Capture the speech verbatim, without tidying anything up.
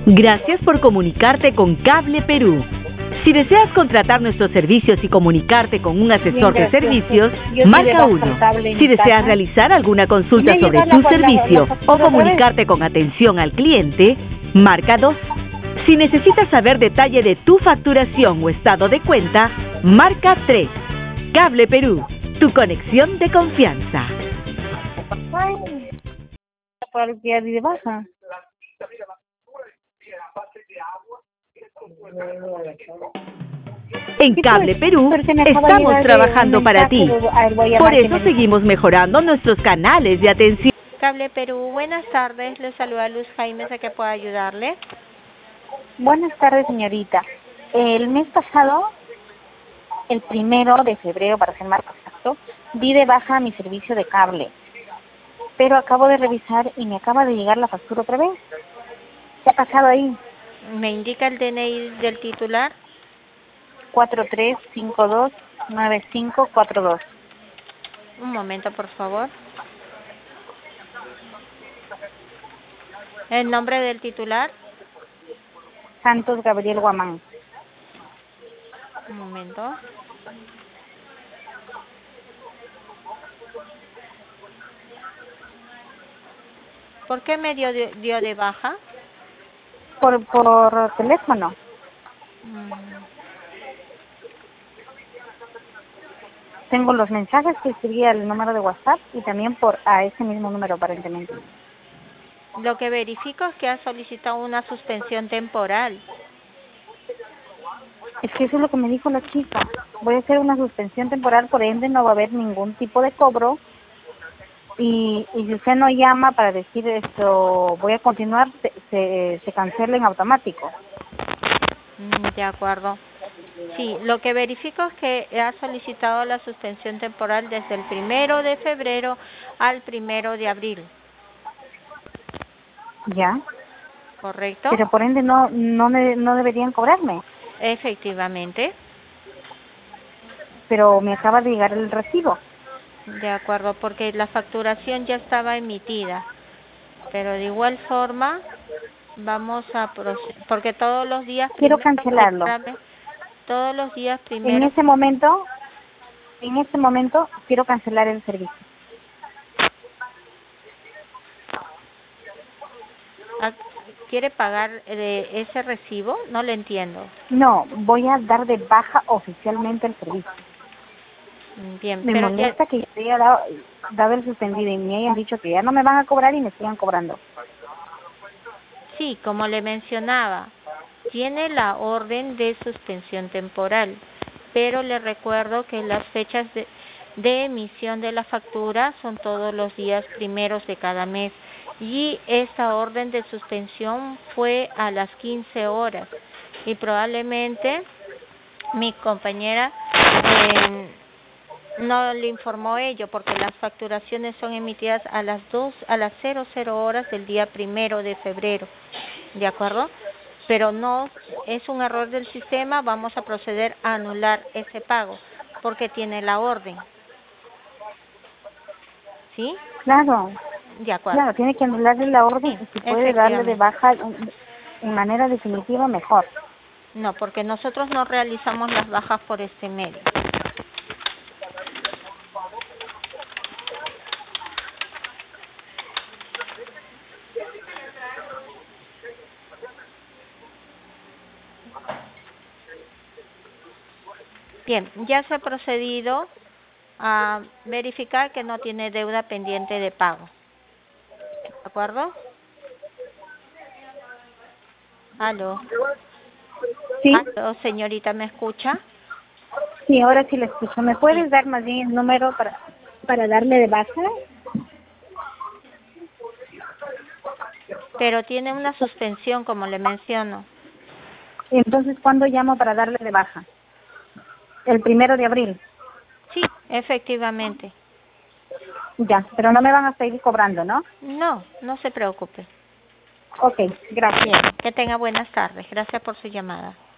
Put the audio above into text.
Gracias por comunicarte con Cable Perú. Si deseas contratar nuestros servicios y comunicarte con un asesor Bien, de servicios, Yo marca uno. Si deseas realizar alguna consulta sobre tu servicio o comunicarte con atención al cliente, marca dos. Si necesitas saber detalle de tu facturación o estado de cuenta, marca tres. Cable Perú, tu conexión de confianza. Ay, para el día de baja. En Cable Perú estamos trabajando para ti. Por eso seguimos mejorando nuestros canales de atención. Cable Perú, buenas tardes. Le saluda Luz Jaime, ¿a qué puedo ayudarle? Buenas tardes, señorita. El mes pasado, el primero de febrero, para ser más exacto, di de baja mi servicio de cable. Pero acabo de revisar y me acaba de llegar la factura otra vez. ¿Qué ha pasado ahí? ¿Me indica el D N I del titular? cuatro tres cinco dos nueve cinco cuatro dos. Un momento, por favor. ¿El nombre del titular? Santos Gabriel Guamán. Un momento. ¿Por qué me dio de, dio de baja? Por, por teléfono. Mm. Tengo los mensajes que escribí al número de WhatsApp y también por a ese mismo número aparentemente. Lo que verifico es que ha solicitado una suspensión temporal. Es que eso es lo que me dijo la chica. Voy a hacer una suspensión temporal, por ende no va a haber ningún tipo de cobro. Y, y si usted no llama para decir esto, voy a continuar, se, se, se cancela en automático. Mm, de acuerdo. Sí, lo que verifico es que ha solicitado la suspensión temporal desde el primero de febrero al primero de abril. ¿Ya? ¿Correcto? Pero por ende no no me, no deberían cobrarme. Efectivamente. Pero me acaba de llegar el recibo. De acuerdo, porque la facturación ya estaba emitida. Pero de igual forma, vamos a proceder, porque todos los días Quiero primero, cancelarlo. todos los días primero. En ese momento, en ese momento quiero cancelar el servicio. ¿Quiere pagar eh, ese recibo? No le entiendo. No, voy a dar de baja oficialmente el servicio. Bien, me pero molesta ya... que yo haya dado, dado el suspendido y me hayan dicho que ya no me van a cobrar y me sigan cobrando. Sí, como le mencionaba, tiene la orden de suspensión temporal, pero le recuerdo que las fechas de, de emisión de la factura son todos los días primeros de cada mes y esta orden de suspensión fue a las quince horas y probablemente mi compañera eh, no le informó ello porque las facturaciones son emitidas a las dos, a las cero cero horas del día primero de febrero, ¿de acuerdo? Pero no es un error del sistema, vamos a proceder a anular ese pago porque tiene la orden, ¿sí? Claro, De acuerdo. claro, tiene que anularle la orden Sí, y si puede darle de baja en manera definitiva mejor. No, porque nosotros no realizamos las bajas por este medio. Bien, ya se ha procedido a verificar que no tiene deuda pendiente de pago. ¿De acuerdo? ¿Aló? ¿Sí? ¿Aló, señorita, me escucha? Sí, ahora sí le escucho. ¿Me puedes Sí. dar más bien el número para, para darle de baja? Pero tiene una suspensión, como le menciono. Entonces, ¿cuándo llamo para darle de baja? El primero de abril. Sí, efectivamente. Ya, pero no me van a seguir cobrando, ¿no? No, no se preocupe. Ok, gracias. Bien, que tenga buenas tardes. Gracias por su llamada.